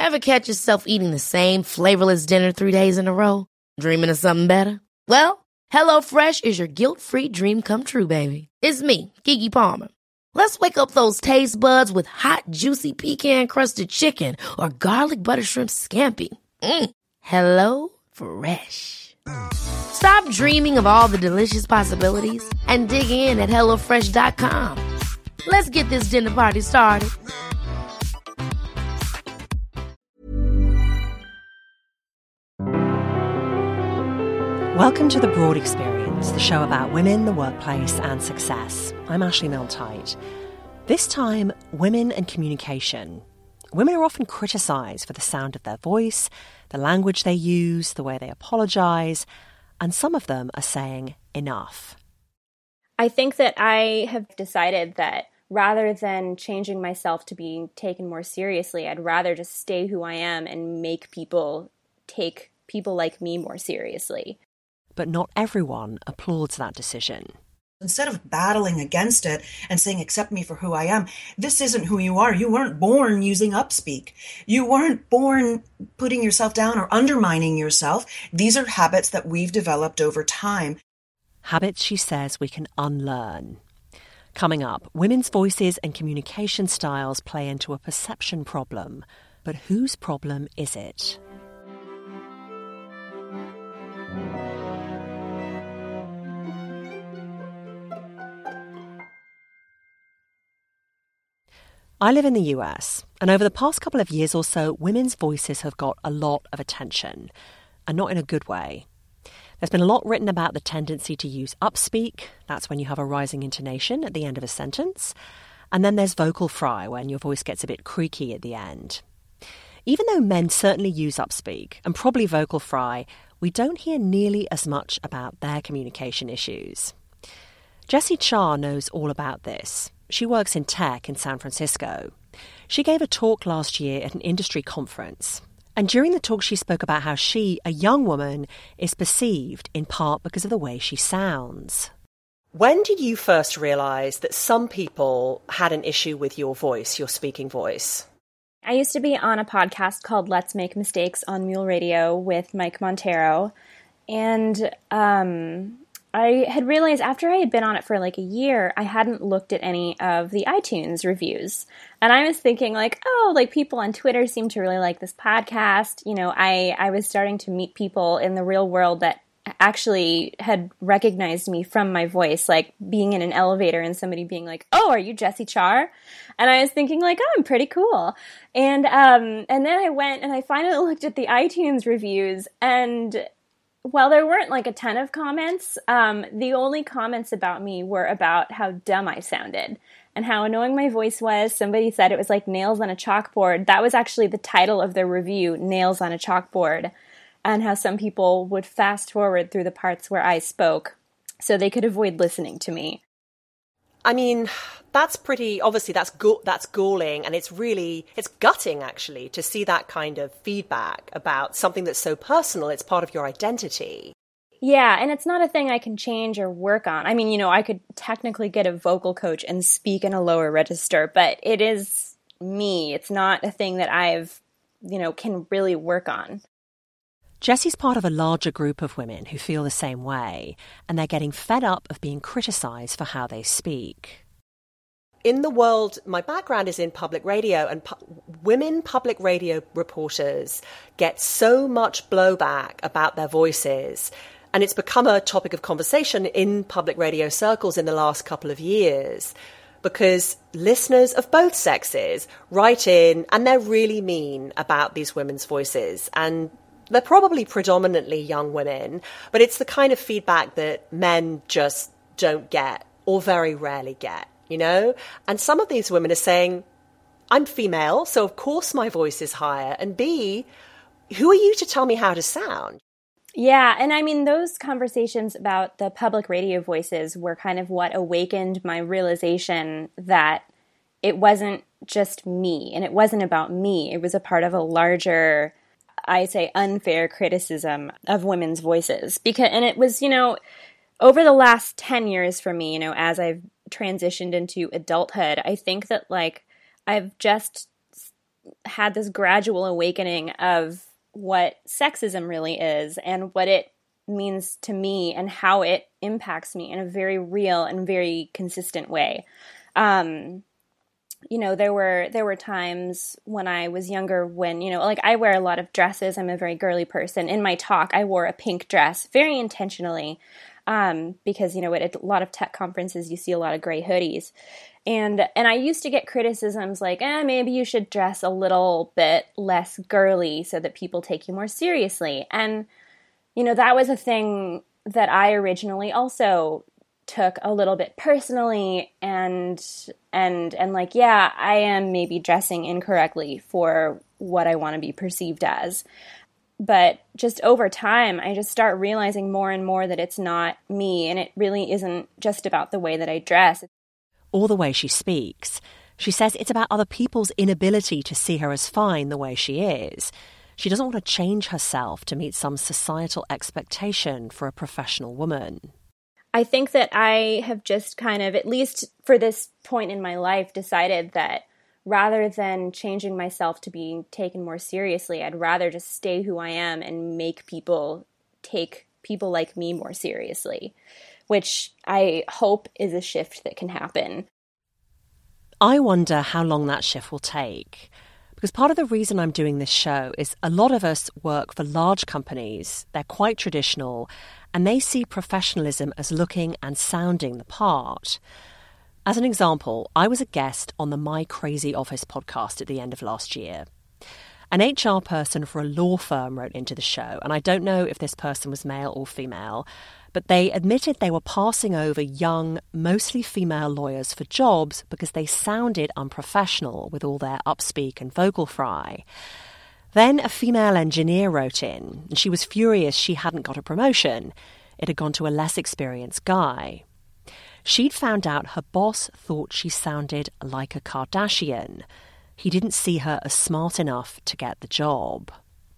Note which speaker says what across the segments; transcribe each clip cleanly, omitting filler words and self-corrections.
Speaker 1: Ever catch yourself eating the same flavorless dinner 3 days in a row? Dreaming of something better? Well, HelloFresh is your guilt-free dream come true, baby. It's me, Keke Palmer. Let's wake up those taste buds with hot, juicy pecan-crusted chicken or garlic butter shrimp scampi. Hello Fresh. Stop dreaming of all the delicious possibilities and dig in at HelloFresh.com. Let's get this dinner party started.
Speaker 2: Welcome to The Broad Experience, the show about women, the workplace and success. I'm Ashley Milne-Tyte. This time, women and communication. Women are often criticised for the sound of their voice, the language they use, the way they apologise, and some of them are saying enough.
Speaker 3: I think that I have decided that rather than changing myself to being taken more seriously, I'd rather just stay who I am and make people take people like me more seriously.
Speaker 2: But not everyone applauds that decision.
Speaker 4: Instead of battling against it and saying, accept me for who I am, this isn't who you are. You weren't born using upspeak. You weren't born putting yourself down or undermining yourself. These are habits that we've developed over time.
Speaker 2: Habits, she says, we can unlearn. Coming up, women's voices and communication styles play into a perception problem. But whose problem is it? I live in the US, and over the past couple of years or so, women's voices have got a lot of attention, and not in a good way. There's been a lot written about the tendency to use upspeak, that's when you have a rising intonation at the end of a sentence, and then there's vocal fry, when your voice gets a bit creaky at the end. Even though men certainly use upspeak, and probably vocal fry, we don't hear nearly as much about their communication issues. Jessie Char knows all about this. She works in tech in San Francisco. She gave a talk last year at an industry conference. And during the talk, she spoke about how she, a young woman, is perceived in part because of the way she sounds. When did you first realise that some people had an issue with your voice, your speaking voice?
Speaker 3: I used to be on a podcast called Let's Make Mistakes on Mule Radio with Mike Montero. And I had realized after I had been on it for like a year, I hadn't looked at any of the iTunes reviews. And I was thinking like, oh, like people on Twitter seem to really like this podcast. You know, I was starting to meet people in the real world that actually had recognized me from my voice, like being in an elevator and somebody being like, oh, are you Jessie Char? And I was thinking like, oh, I'm pretty cool. And then I went and I finally looked at the iTunes reviews, and while there weren't like a ton of comments, the only comments about me were about how dumb I sounded and how annoying my voice was. Somebody said it was like nails on a chalkboard. That was actually the title of their review, Nails on a Chalkboard, and how some people would fast forward through the parts where I spoke so they could avoid listening to me.
Speaker 2: I mean, that's pretty, obviously that's galling, and it's gutting actually to see that kind of feedback about something that's so personal. It's part of your identity.
Speaker 3: Yeah, and it's not a thing I can change or work on. I mean, you know, I could technically get a vocal coach and speak in a lower register, but it is me. It's not a thing that I've, you know, can really work on.
Speaker 2: Jessie's part of a larger group of women who feel the same way, and they're getting fed up of being criticised for how they speak. In the world, my background is in public radio, and women public radio reporters get so much blowback about their voices, and it's become a topic of conversation in public radio circles in the last couple of years, because listeners of both sexes write in and they're really mean about these women's voices, and they're probably predominantly young women, but it's the kind of feedback that men just don't get or very rarely get, you know? And some of these women are saying, I'm female, so of course my voice is higher. And B, who are you to tell me how to sound?
Speaker 3: Yeah, and I mean, those conversations about the public radio voices were kind of what awakened my realization that it wasn't just me, and it wasn't about me. It was a part of a larger, I say, unfair criticism of women's voices. And it was, you know, over the last 10 years for me, you know, as I've transitioned into adulthood, I think that like I've just had this gradual awakening of what sexism really is and what it means to me and how it impacts me in a very real and very consistent way. There were times when I was younger when, like I wear a lot of dresses. I'm a very girly person. In my talk, I wore a pink dress very intentionally because, at a lot of tech conferences, you see a lot of gray hoodies. And I used to get criticisms like, maybe you should dress a little bit less girly so that people take you more seriously. And that was a thing that I originally also took a little bit personally and like, yeah, I am maybe dressing incorrectly for what I want to be perceived as. But just over time, I just start realizing more and more that it's not me, and it really isn't just about the way that I dress.
Speaker 2: Or the way she speaks. She says it's about other people's inability to see her as fine the way she is. She doesn't want to change herself to meet some societal expectation for a professional woman.
Speaker 3: I think that I have just kind of, at least for this point in my life, decided that rather than changing myself to be taken more seriously, I'd rather just stay who I am and make people take people like me more seriously, which I hope is a shift that can happen.
Speaker 2: I wonder how long that shift will take. Because part of the reason I'm doing this show is a lot of us work for large companies. They're quite traditional, and they see professionalism as looking and sounding the part. As an example, I was a guest on the My Crazy Office podcast at the end of last year. An HR person for a law firm wrote into the show, and I don't know if this person was male or female, but they admitted they were passing over young, mostly female lawyers for jobs because they sounded unprofessional with all their upspeak and vocal fry. Then a female engineer wrote in, and she was furious she hadn't got a promotion. It had gone to a less experienced guy. She'd found out her boss thought she sounded like a Kardashian. He didn't see her as smart enough to get the job.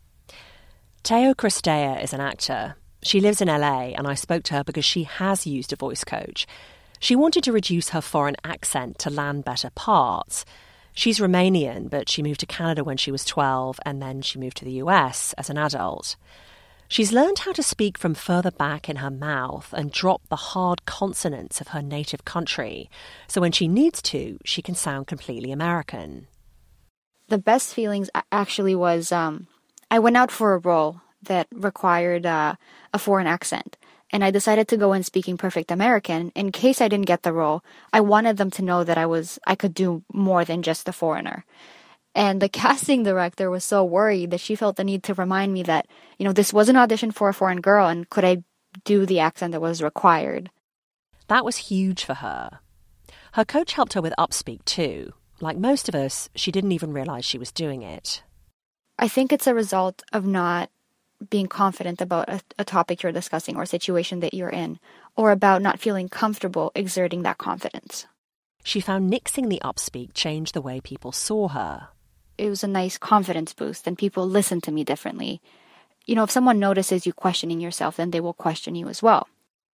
Speaker 2: Teo Christea is an actor. She lives in LA, and I spoke to her because she has used a voice coach. She wanted to reduce her foreign accent to land better parts. She's Romanian, but she moved to Canada when she was 12, and then she moved to the US as an adult. She's learned how to speak from further back in her mouth and drop the hard consonants of her native country, so when she needs to, she can sound completely American.
Speaker 5: The best feelings actually was I went out for a role that required a foreign accent. And I decided to go in speaking perfect American. In case I didn't get the role, I wanted them to know that I could do more than just a foreigner. And the casting director was so worried that she felt the need to remind me that, this was an audition for a foreign girl, and could I do the accent that was required.
Speaker 2: That was huge for her. Her coach helped her with Upspeak too. Like most of us, she didn't even realize she was doing it.
Speaker 5: I think it's a result of not being confident about a topic you're discussing or a situation that you're in, or about not feeling comfortable exerting that confidence.
Speaker 2: She found nixing the Upspeak changed the way people saw her.
Speaker 5: It was a nice confidence boost, and people listened to me differently. If someone notices you questioning yourself, then they will question you as well.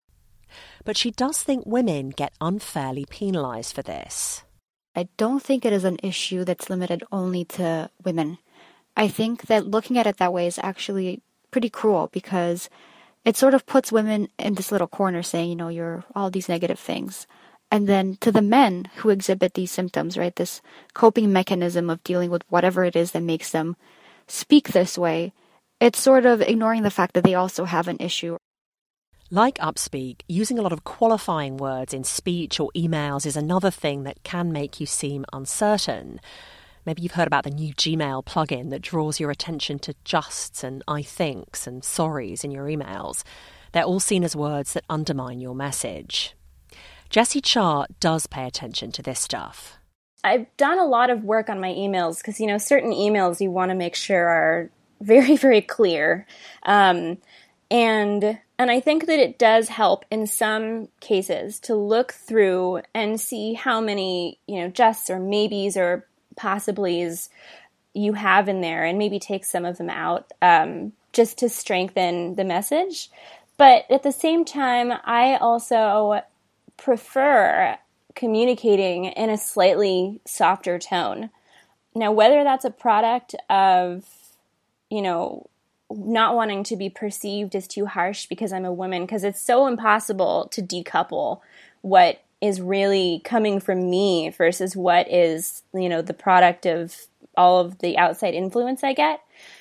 Speaker 2: But she does think women get unfairly penalized for this.
Speaker 5: I don't think it is an issue that's limited only to women. I think that looking at it that way is actually pretty cruel, because it sort of puts women in this little corner saying, you're all these negative things. And then to the men who exhibit these symptoms, right, this coping mechanism of dealing with whatever it is that makes them speak this way, it's sort of ignoring the fact that they also have an issue.
Speaker 2: Like Upspeak, using a lot of qualifying words in speech or emails is another thing that can make you seem uncertain. Maybe you've heard about the new Gmail plugin that draws your attention to justs and I thinks and sorries in your emails. They're all seen as words that undermine your message. Jessie Cha does pay attention to this stuff.
Speaker 3: I've done a lot of work on my emails because, certain emails you want to make sure are very, very clear. And I think that it does help in some cases to look through and see how many, justs or maybes or possiblies you have in there, and maybe take some of them out just to strengthen the message. But at the same time, I also prefer communicating in a slightly softer tone. Now, whether that's a product of, you know, not wanting to be perceived as too harsh because I'm a woman, because it's so impossible to decouple what is really coming from me versus what is, you know, the product of all of the outside influence I get.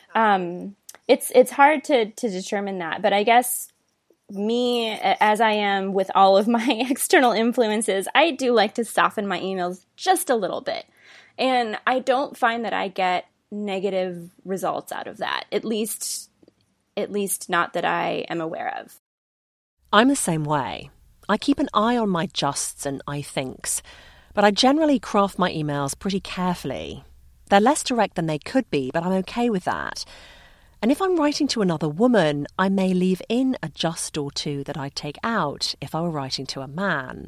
Speaker 3: It's hard to determine that, but I guess me, as I am with all of my external influences, I do like to soften my emails just a little bit. And I don't find that I get negative results out of that, at least not that I am aware of.
Speaker 2: I'm the same way. I keep an eye on my justs and I thinks, but I generally craft my emails pretty carefully. They're less direct than they could be, but I'm okay with that. And if I'm writing to another woman, I may leave in a just or two that I'd take out if I were writing to a man.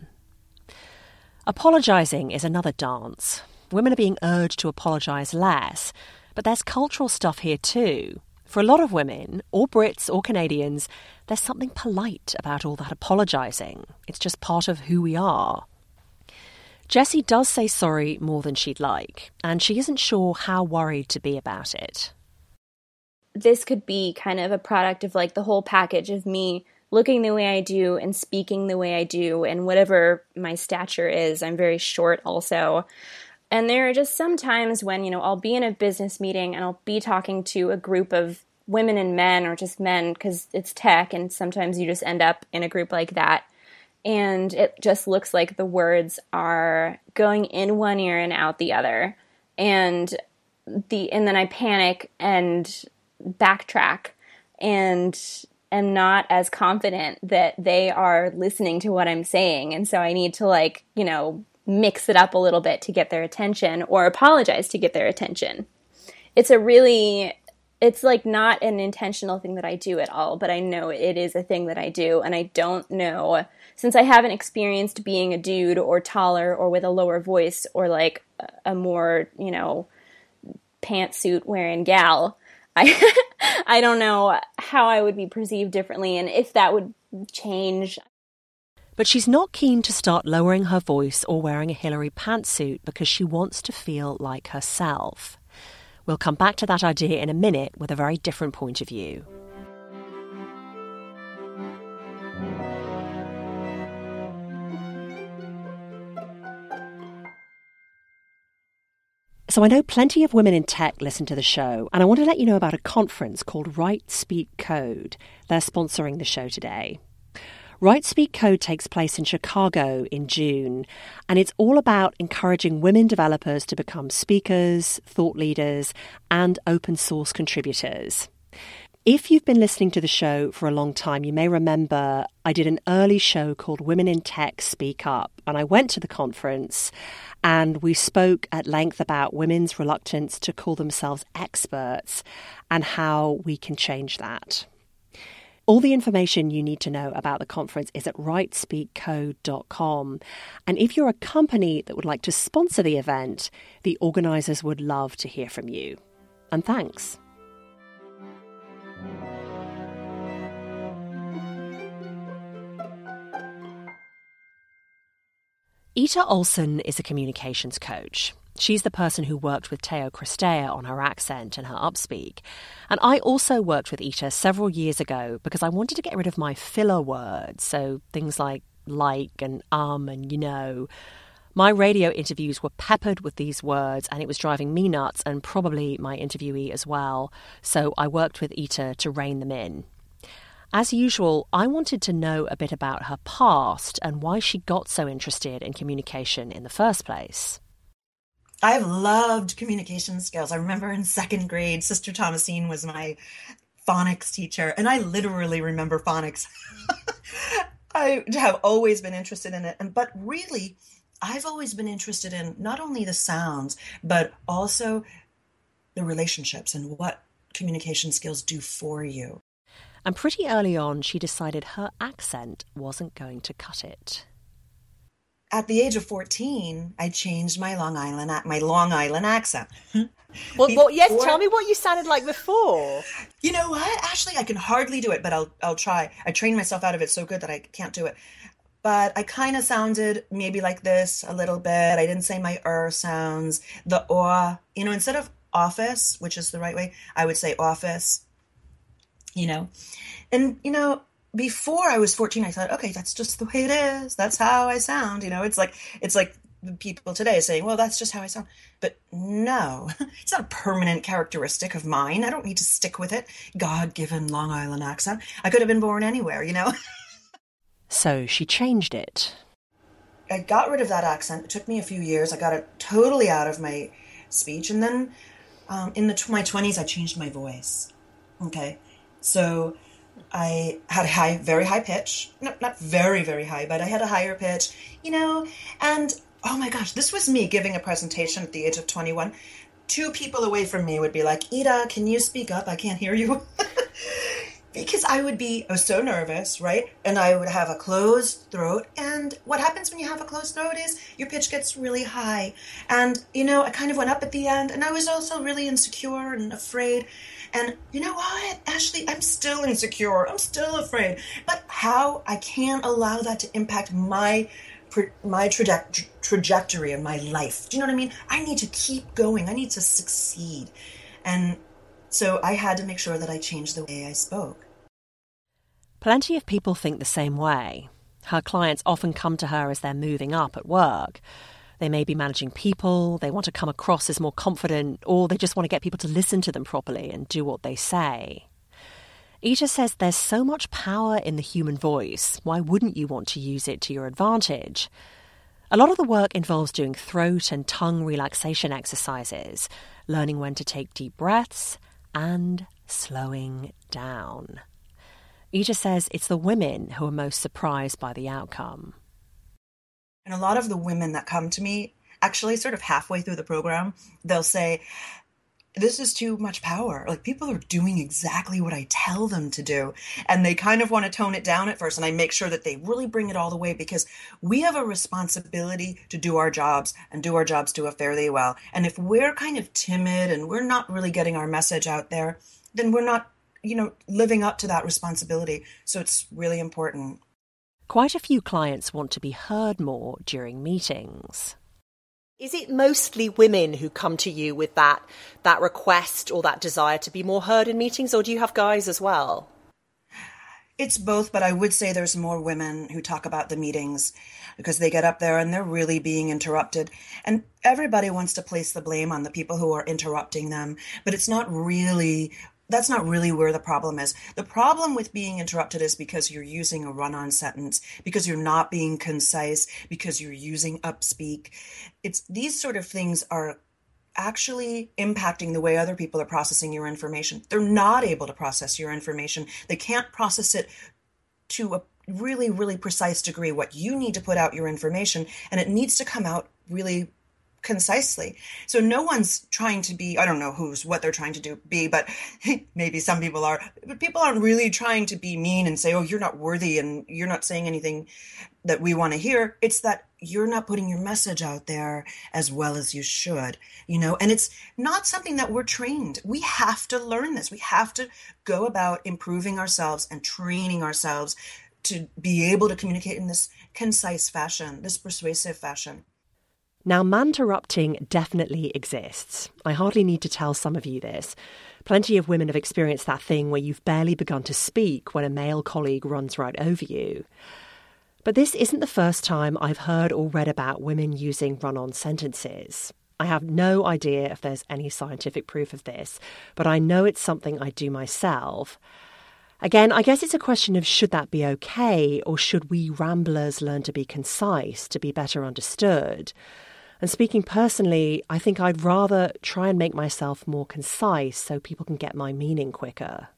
Speaker 2: Apologising is another dance. Women are being urged to apologise less, but there's cultural stuff here too. For a lot of women, or Brits or Canadians, there's something polite about all that apologising. It's just part of who we are. Jessie does say sorry more than she'd like, and she isn't sure how worried to be about it.
Speaker 3: This could be kind of a product of like the whole package of me looking the way I do and speaking the way I do, and whatever my stature is. I'm very short also. And there are just some times when, you know, I'll be in a business meeting and I'll be talking to a group of women and men, or just men, because it's tech, and sometimes you just end up in a group like that. And it just looks like the words are going in one ear and out the other. And then I panic and backtrack and am not as confident that they are listening to what I'm saying. And so I need to, like, you know, mix it up a little bit to get their attention, or apologize to get their attention. It's like not an intentional thing that I do at all, but I know it is a thing that I do. And I don't know, since I haven't experienced being a dude or taller or with a lower voice or like a more, you know, pantsuit wearing gal, I don't know how I would be perceived differently and if that would change.
Speaker 2: But she's not keen to start lowering her voice or wearing a Hillary pantsuit because she wants to feel like herself. We'll come back to that idea in a minute with a very different point of view. So I know plenty of women in tech listen to the show, and I want to let you know about a conference called Write Speak Code. They're sponsoring the show today. Write Speak Code takes place in Chicago in June, and it's all about encouraging women developers to become speakers, thought leaders, and open source contributors. If you've been listening to the show for a long time, you may remember I did an early show called Women in Tech Speak Up, and I went to the conference and we spoke at length about women's reluctance to call themselves experts and how we can change that. All the information you need to know about the conference is at writespeakcode.com. And if you're a company that would like to sponsor the event, the organisers would love to hear from you. And thanks. Ita Olson is a communications coach. She's the person who worked with Teo Christea on her accent and her upspeak. And I also worked with Ita several years ago because I wanted to get rid of my filler words, so things like and and you know. My radio interviews were peppered with these words and it was driving me nuts and probably my interviewee as well. So I worked with Ita to rein them in. As usual, I wanted to know a bit about her past and why she got so interested in communication in the first place.
Speaker 4: I've loved communication skills. I remember in second grade, Sister Thomasine was my phonics teacher, and I literally remember phonics. I have always been interested in it. But really, I've always been interested in not only the sounds, but also the relationships and what communication skills do for you.
Speaker 2: And pretty early on, she decided her accent wasn't going to cut it.
Speaker 4: At the age of 14, I changed my Long Island accent.
Speaker 6: Well, yes, tell me what you sounded like before.
Speaker 4: You know what? Actually, I can hardly do it, but I'll try. I trained myself out of it so good that I can't do it. but I kind of sounded maybe like this a little bit. I didn't say my sounds, the instead of office, which is the right way, I would say office, and, before I was 14, I thought, okay, that's just the way it is. That's how I sound. It's like people today saying, well, that's just how I sound. But no, it's not a permanent characteristic of mine. I don't need to stick with it. God-given Long Island accent. I could have been born anywhere,
Speaker 2: So she changed it.
Speaker 4: I got rid of that accent. It took me a few years. I got it totally out of my speech. And then in my 20s, I changed my voice. Okay. So I had a very high pitch. Not very, very high, but I had a higher pitch, and oh my gosh, this was me giving a presentation at the age of 21. 2 people away from me would be like, Ida, can you speak up? I can't hear you. Because I was so nervous, right? And I would have a closed throat. And what happens when you have a closed throat is your pitch gets really high. And, I kind of went up at the end. And I was also really insecure and afraid. And you know what, Ashley, I'm still insecure. I'm still afraid. But how I can't allow that to impact my trajectory in my life. Do you know what I mean? I need to keep going. I need to succeed. And so I had to make sure that I changed the way I spoke.
Speaker 2: Plenty of people think the same way. Her clients often come to her as they're moving up at work. They may be managing people, they want to come across as more confident, or they just want to get people to listen to them properly and do what they say. Ida says there's so much power in the human voice. Why wouldn't you want to use it to your advantage? A lot of the work involves doing throat and tongue relaxation exercises, learning when to take deep breaths, and slowing down. Ida says it's the women who are most surprised by the outcome.
Speaker 4: And a lot of the women that come to me, actually sort of halfway through the program, they'll say, this is too much power. Like, people are doing exactly what I tell them to do. And they kind of want to tone it down at first. And I make sure that they really bring it all the way, because we have a responsibility to do our jobs and do our jobs do it fairly well. And if we're kind of timid and we're not really getting our message out there, then we're not, living up to that responsibility. So it's really important.
Speaker 2: Quite a few clients want to be heard more during meetings.
Speaker 6: Is it mostly women who come to you with that request or that desire to be more heard in meetings, or do you have guys as well?
Speaker 4: It's both, but I would say there's more women who talk about the meetings because they get up there and they're really being interrupted. And everybody wants to place the blame on the people who are interrupting them, but that's not really where the problem is. The problem with being interrupted is because you're using a run-on sentence, because you're not being concise, because you're using upspeak. These sort of things are actually impacting the way other people are processing your information. They're not able to process your information. They can't process it to a really, really precise degree. What you need to put out your information, and it needs to come out really concisely. So no one's trying to be, I don't know what they're trying to be, but maybe some people are, but people aren't really trying to be mean and say, oh, you're not worthy and you're not saying anything that we want to hear. It's that you're not putting your message out there as well as you should, and it's not something that we're trained. We have to learn this. We have to go about improving ourselves and training ourselves to be able to communicate in this concise fashion, this persuasive fashion.
Speaker 2: Now, manterrupting definitely exists. I hardly need to tell some of you this. Plenty of women have experienced that thing where you've barely begun to speak when a male colleague runs right over you. But this isn't the first time I've heard or read about women using run-on sentences. I have no idea if there's any scientific proof of this, but I know it's something I do myself. Again, I guess it's a question of should that be okay, or should we ramblers learn to be concise, to be better understood? And speaking personally, I think I'd rather try and make myself more concise so people can get my meaning quicker.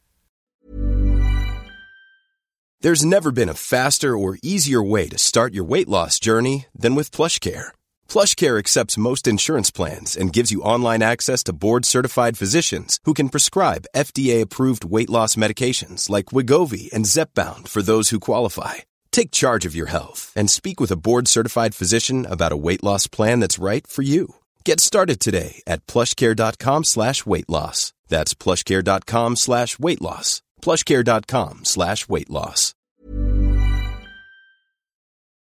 Speaker 7: There's never been a faster or easier way to start your weight loss journey than with PlushCare. PlushCare accepts most insurance plans and gives you online access to board-certified physicians who can prescribe FDA-approved weight loss medications like Wegovy and Zepbound for those who qualify. Take charge of your health and speak with a board-certified physician about a weight loss plan that's right for you. Get started today at plushcare.com/weight loss. That's plushcare.com/weight loss. plushcare.com/weight loss.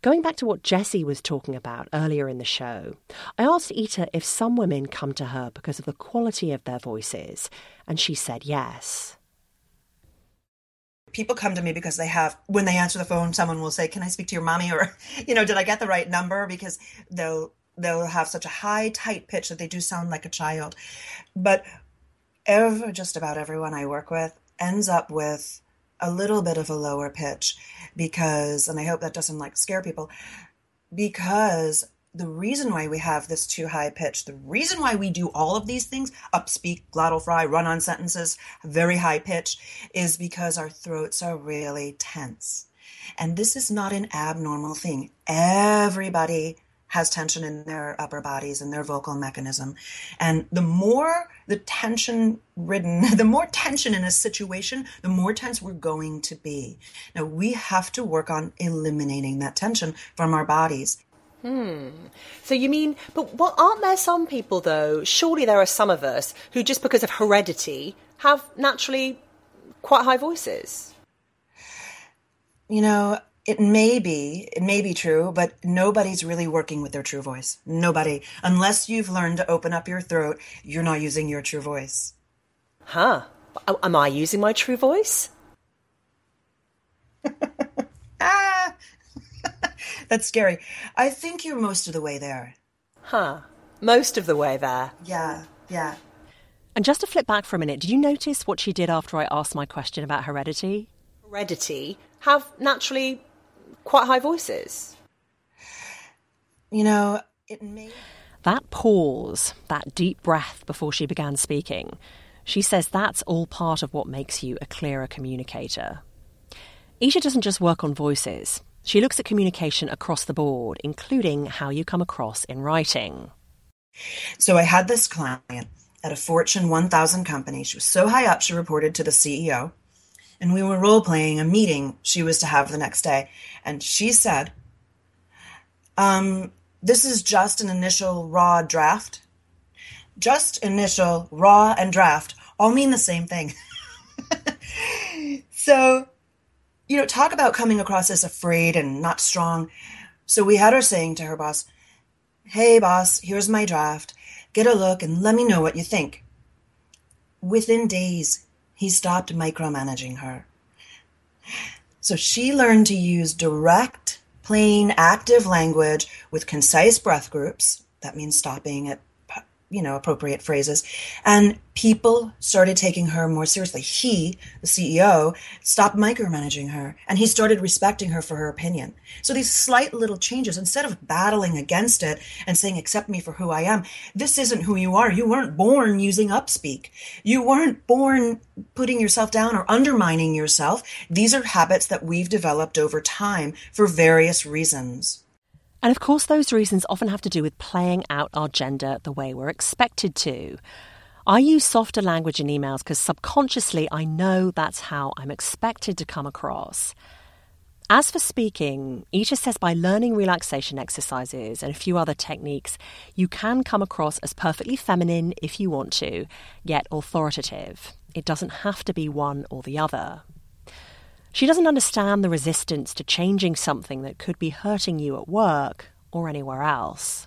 Speaker 2: Going back to what Jessie was talking about earlier in the show, I asked Ita if some women come to her because of the quality of their voices, and she said yes.
Speaker 4: People come to me because when they answer the phone, someone will say, "Can I speak to your mommy?" Or, did I get the right number? Because they'll have such a high, tight pitch that they do sound like a child. But just about everyone I work with ends up with a little bit of a lower pitch because, and I hope that doesn't scare people, because the reason why we have this too high pitch, the reason why we do all of these things, upspeak, glottal fry, run on sentences, very high pitch, is because our throats are really tense. And this is not an abnormal thing. Everybody has tension in their upper bodies and their vocal mechanism. And the more tension in a situation, the more tense we're going to be. Now, we have to work on eliminating that tension from our bodies.
Speaker 6: So you mean, aren't there some people, though, surely there are some of us who, just because of heredity, have naturally quite high voices?
Speaker 4: It may be true, but nobody's really working with their true voice. Nobody. Unless you've learned to open up your throat, you're not using your true voice.
Speaker 6: Huh. Am I using my true voice?
Speaker 4: That's scary. I think you're most of the way there.
Speaker 6: Huh. Most of the way there.
Speaker 4: Yeah.
Speaker 2: And just to flip back for a minute, did you notice what she did after I asked my question about heredity?
Speaker 6: Heredity have naturally quite high voices.
Speaker 2: That pause, that deep breath before she began speaking, she says that's all part of what makes you a clearer communicator. Ita doesn't just work on voices. She looks at communication across the board, including how you come across in writing.
Speaker 4: So I had this client at a Fortune 1000 company. She was so high up, she reported to the CEO. And we were role-playing a meeting she was to have the next day. And she said, this is just an initial raw draft. Just initial, raw, and draft all mean the same thing. So, talk about coming across as afraid and not strong. So we had her saying to her boss, "Hey, boss, here's my draft. Get a look and let me know what you think." Within days, he stopped micromanaging her. So she learned to use direct, plain, active language with concise breath groups. That means stopping at, appropriate phrases. And people started taking her more seriously. He, the CEO, stopped micromanaging her, and he started respecting her for her opinion. So these slight little changes, instead of battling against it and saying, "Accept me for who I am," this isn't who you are. You weren't born using upspeak. You weren't born putting yourself down or undermining yourself. These are habits that we've developed over time for various reasons.
Speaker 2: And of course, those reasons often have to do with playing out our gender the way we're expected to. I use softer language in emails because subconsciously I know that's how I'm expected to come across. As for speaking, Ita says by learning relaxation exercises and a few other techniques, you can come across as perfectly feminine if you want to, yet authoritative. It doesn't have to be one or the other. She doesn't understand the resistance to changing something that could be hurting you at work or anywhere else.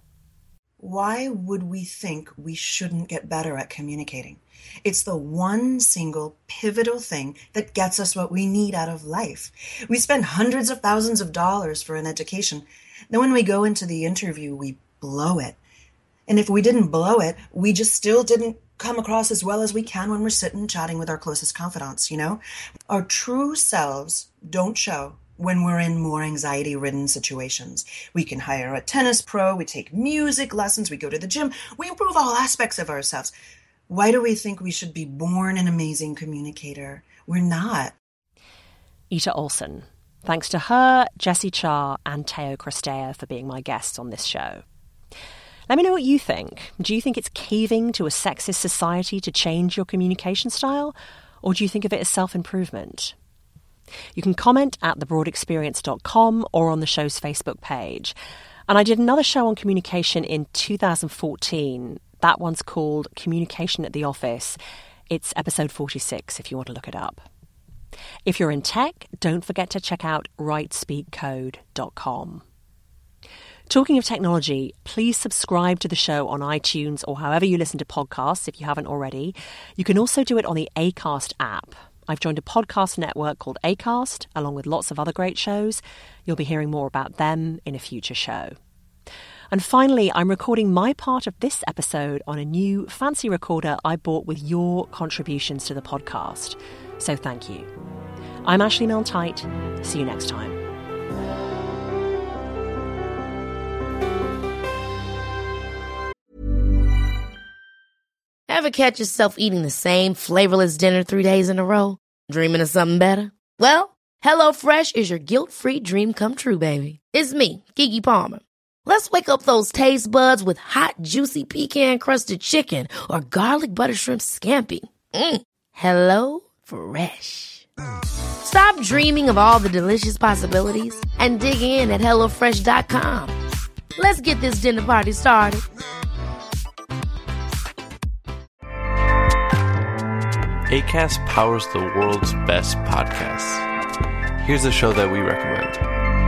Speaker 4: Why would we think we shouldn't get better at communicating? It's the one single pivotal thing that gets us what we need out of life. We spend hundreds of thousands of dollars for an education. Then when we go into the interview, we blow it. And if we didn't blow it, we just still didn't come across as well as we can when we're sitting chatting with our closest confidants, Our true selves don't show when we're in more anxiety-ridden situations. We can hire a tennis pro, we take music lessons, we go to the gym, we improve all aspects of ourselves. Why do we think we should be born an amazing communicator? We're not.
Speaker 2: Ita Olson. Thanks to her, Jessie Char and Teo Christea for being my guests on this show. Let me know what you think. Do you think it's caving to a sexist society to change your communication style? Or do you think of it as self-improvement? You can comment at thebroadexperience.com or on the show's Facebook page. And I did another show on communication in 2014. That one's called Communication at the Office. It's episode 46 if you want to look it up. If you're in tech, don't forget to check out writespeakcode.com. Talking of technology, please subscribe to the show on iTunes or however you listen to podcasts if you haven't already. You can also do it on the Acast app. I've joined a podcast network called Acast, along with lots of other great shows. You'll be hearing more about them in a future show. And finally, I'm recording my part of this episode on a new fancy recorder I bought with your contributions to the podcast. So thank you. I'm Ashley Milne-Tyte. See you next time.
Speaker 1: Ever catch yourself eating the same flavorless dinner 3 days in a row? Dreaming of something better? Well, HelloFresh is your guilt-free dream come true, baby. It's me, Keke Palmer. Let's wake up those taste buds with hot, juicy pecan-crusted chicken or garlic butter shrimp scampi. Hello Fresh. Stop dreaming of all the delicious possibilities and dig in at HelloFresh.com. Let's get this dinner party started.
Speaker 8: Acast powers the world's best podcasts. Here's a show that we recommend.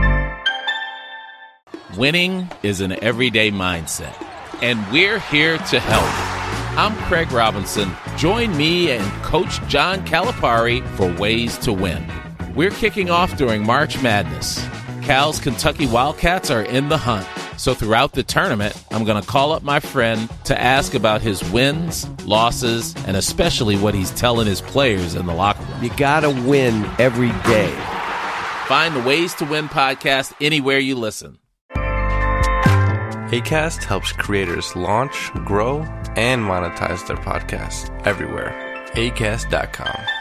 Speaker 9: Winning is an everyday mindset, and we're here to help. I'm Craig Robinson. Join me and Coach John Calipari for Ways to Win. We're kicking off during March Madness. Cal's Kentucky Wildcats are in the hunt. So throughout the tournament, I'm going to call up my friend to ask about his wins, losses, and especially what he's telling his players in the locker room.
Speaker 10: You got to win every day.
Speaker 9: Find the Ways to Win podcast anywhere you listen.
Speaker 8: Acast helps creators launch, grow, and monetize their podcasts everywhere. Acast.com.